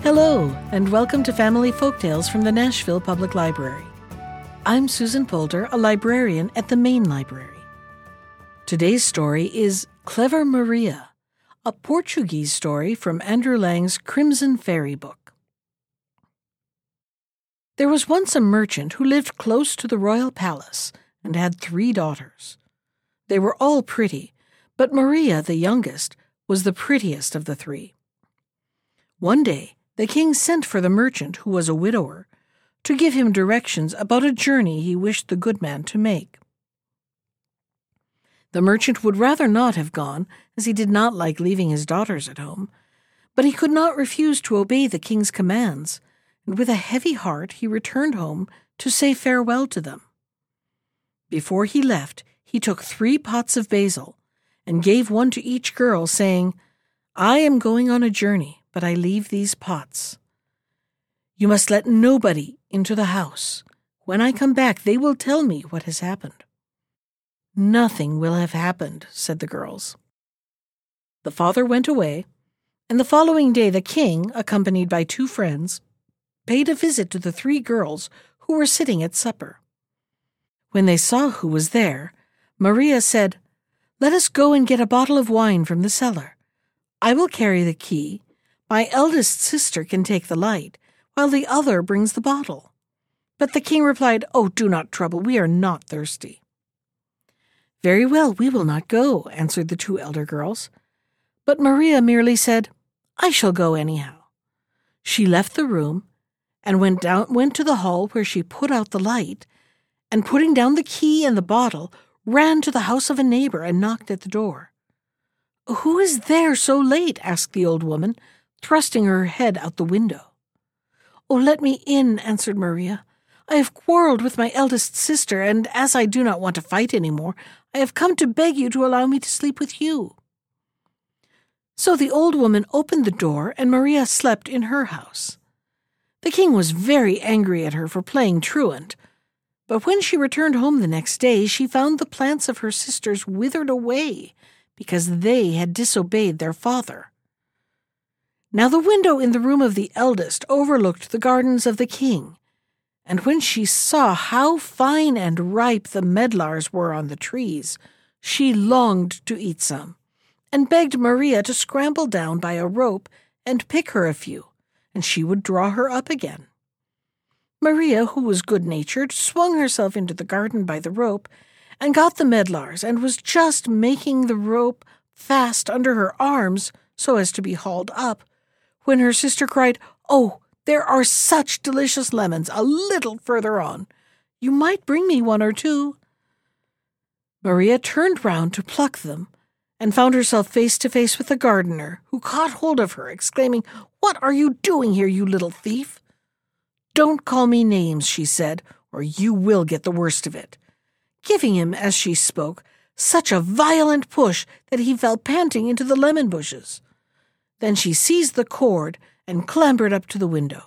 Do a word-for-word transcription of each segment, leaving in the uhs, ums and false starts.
Hello, and welcome to Family Folktales from the Nashville Public Library. I'm Susan Polder, a librarian at the Main Library. Today's story is Clever Maria, a Portuguese story from Andrew Lang's Crimson Fairy book. There was once a merchant who lived close to the royal palace and had three daughters. They were all pretty, but Maria, the youngest, was the prettiest of the three. One day, the king sent for the merchant, who was a widower, to give him directions about a journey he wished the good man to make. The merchant would rather not have gone, as he did not like leaving his daughters at home, but he could not refuse to obey the king's commands, and with a heavy heart he returned home to say farewell to them. Before he left, he took three pots of basil, and gave one to each girl, saying, "I am going on a journey, but I leave these pots. You must let nobody into the house. When I come back, they will tell me what has happened." "Nothing will have happened," said the girls. The father went away, and the following day the king, accompanied by two friends, paid a visit to the three girls who were sitting at supper. When they saw who was there, Maria said, "Let us go and get a bottle of wine from the cellar. I will carry the key. My eldest sister can take the light, while the other brings the bottle." But the king replied, "Oh, do not trouble, we are not thirsty." "Very well, we will not go," answered the two elder girls. But Maria merely said, "I shall go anyhow." She left the room and went down, went to the hall where she put out the light, and putting down the key and the bottle, ran to the house of a neighbor and knocked at the door. "Who is there so late?" asked the old woman, thrusting her head out the window. "Oh, let me in," answered Maria. "I have quarreled with my eldest sister, and as I do not want to fight any more, I have come to beg you to allow me to sleep with you." So the old woman opened the door, and Maria slept in her house. The king was very angry at her for playing truant, but when she returned home the next day, she found the plants of her sisters withered away because they had disobeyed their father. Now the window in the room of the eldest overlooked the gardens of the king, and when she saw how fine and ripe the medlars were on the trees, she longed to eat some, and begged Maria to scramble down by a rope and pick her a few, and she would draw her up again. Maria, who was good-natured, swung herself into the garden by the rope, and got the medlars, and was just making the rope fast under her arms so as to be hauled up, when her sister cried, "Oh, there are such delicious lemons a little further on. You might bring me one or two." Maria turned round to pluck them, and found herself face to face with the gardener, who caught hold of her, exclaiming, "What are you doing here, you little thief?" "Don't call me names," she said, "or you will get the worst of it," giving him, as she spoke, such a violent push that he fell panting into the lemon bushes. Then she seized the cord and clambered up to the window.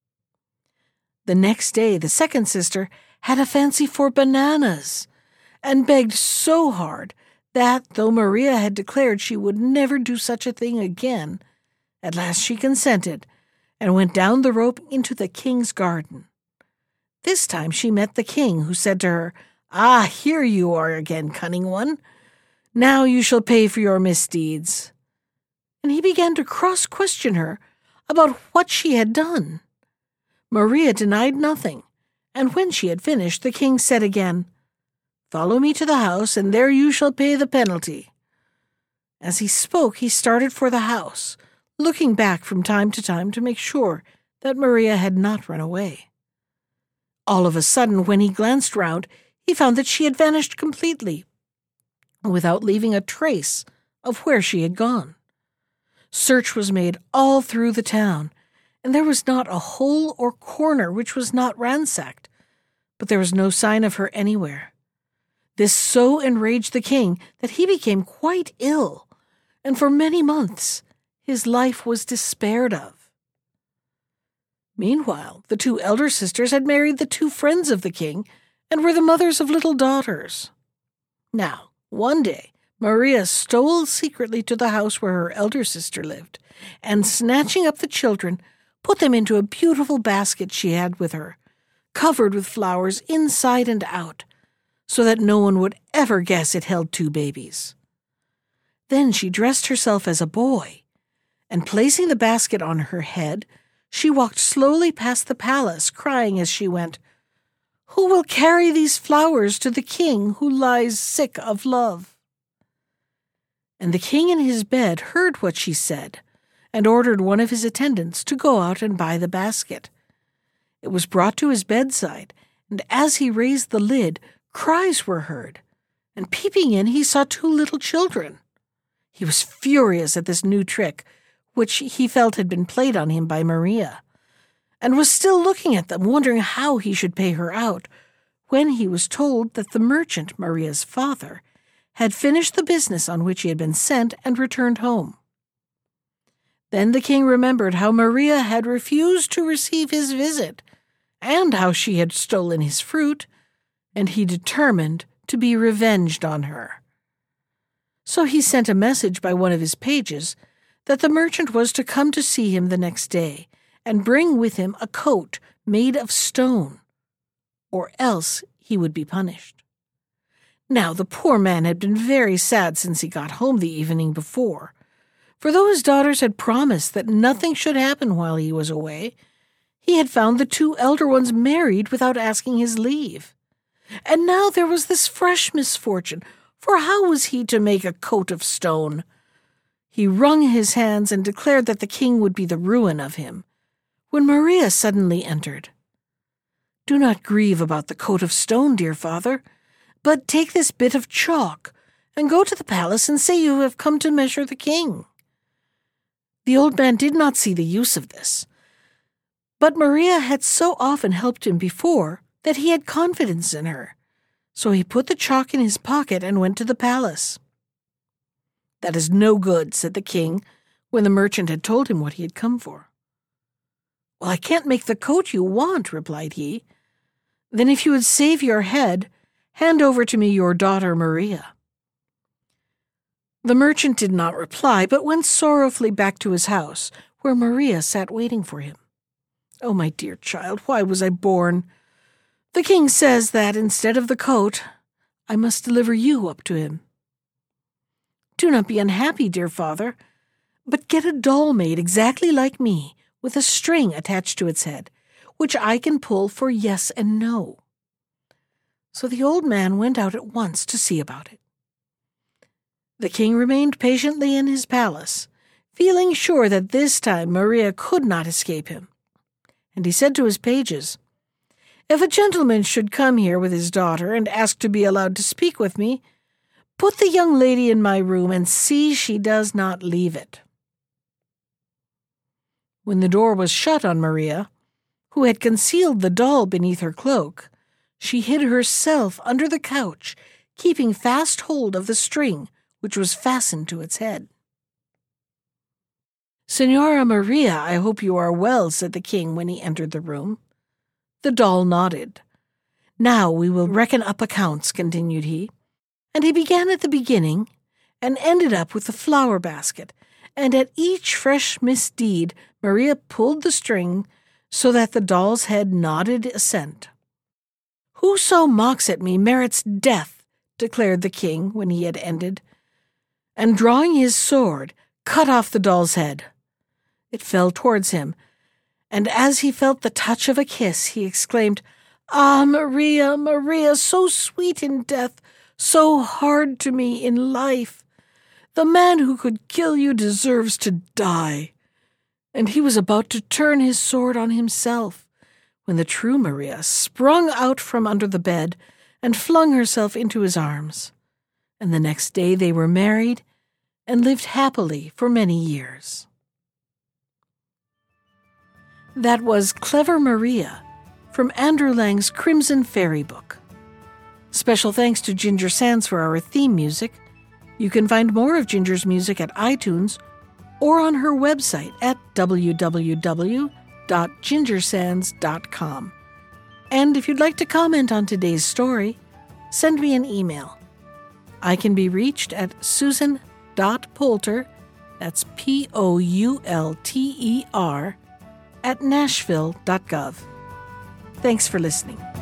The next day the second sister had a fancy for bananas, and begged so hard that, though Maria had declared she would never do such a thing again, at last she consented, and went down the rope into the king's garden. This time she met the king, who said to her, "Ah, here you are again, cunning one. Now you shall pay for your misdeeds." And he began to cross-question her about what she had done. Maria denied nothing, and when she had finished, the king said again, "Follow me to the house, and there you shall pay the penalty." As he spoke, he started for the house, looking back from time to time to make sure that Maria had not run away. All of a sudden, when he glanced round, he found that she had vanished completely, without leaving a trace of where she had gone. Search was made all through the town, and there was not a hole or corner which was not ransacked, but there was no sign of her anywhere. This so enraged the king that he became quite ill, and for many months his life was despaired of. Meanwhile, the two elder sisters had married the two friends of the king and were the mothers of little daughters. Now, one day, Maria stole secretly to the house where her elder sister lived, and snatching up the children, put them into a beautiful basket she had with her, covered with flowers inside and out, so that no one would ever guess it held two babies. Then she dressed herself as a boy, and placing the basket on her head, she walked slowly past the palace, crying as she went, "Who will carry these flowers to the king who lies sick of love?" And the king in his bed heard what she said, and ordered one of his attendants to go out and buy the basket. It was brought to his bedside, and as he raised the lid, cries were heard, and peeping in he saw two little children. He was furious at this new trick, which he felt had been played on him by Maria, and was still looking at them, wondering how he should pay her out, when he was told that the merchant, Maria's father, had finished the business on which he had been sent and returned home. Then the king remembered how Maria had refused to receive his visit, and how she had stolen his fruit, and he determined to be revenged on her. So he sent a message by one of his pages that the merchant was to come to see him the next day, and bring with him a coat made of stone, or else he would be punished. Now the poor man had been very sad since he got home the evening before, for though his daughters had promised that nothing should happen while he was away, he had found the two elder ones married without asking his leave. And now there was this fresh misfortune, for how was he to make a coat of stone? He wrung his hands and declared that the king would be the ruin of him, when Maria suddenly entered. "Do not grieve about the coat of stone, dear father, but take this bit of chalk and go to the palace and say you have come to measure the king." The old man did not see the use of this, but Maria had so often helped him before that he had confidence in her, so he put the chalk in his pocket and went to the palace. "That is no good," said the king, when the merchant had told him what he had come for. "Well, I can't make the coat you want," replied he. "Then if you would save your head, hand over to me your daughter Maria." The merchant did not reply, but went sorrowfully back to his house, where Maria sat waiting for him. "Oh, my dear child, why was I born? The king says that, instead of the coat, I must deliver you up to him." "Do not be unhappy, dear father, but get a doll made exactly like me, with a string attached to its head, which I can pull for yes and no." So the old man went out at once to see about it. The king remained patiently in his palace, feeling sure that this time Maria could not escape him. And he said to his pages, "If a gentleman should come here with his daughter and ask to be allowed to speak with me, put the young lady in my room and see she does not leave it." When the door was shut on Maria, who had concealed the doll beneath her cloak, she hid herself under the couch, keeping fast hold of the string which was fastened to its head. "Signora Maria, I hope you are well," said the king when he entered the room. The doll nodded. "Now we will reckon up accounts," continued he. And he began at the beginning and ended up with the flower basket, and at each fresh misdeed Maria pulled the string so that the doll's head nodded assent. "Whoso mocks at me merits death," declared the king when he had ended, and drawing his sword, cut off the doll's head. It fell towards him, and as he felt the touch of a kiss, he exclaimed, "Ah, Maria, Maria, so sweet in death, so hard to me in life. The man who could kill you deserves to die." And he was about to turn his sword on himself, when the true Maria sprung out from under the bed and flung herself into his arms. And the next day they were married and lived happily for many years. That was Clever Maria from Andrew Lang's Crimson Fairy Book. Special thanks to Ginger Sands for our theme music. You can find more of Ginger's music at iTunes or on her website at w w w dot ginger sands dot com. And if you'd like to comment on today's story, send me an email. I can be reached at susan dot poulter, that's P O U L T E R, at nashville dot gov. Thanks for listening.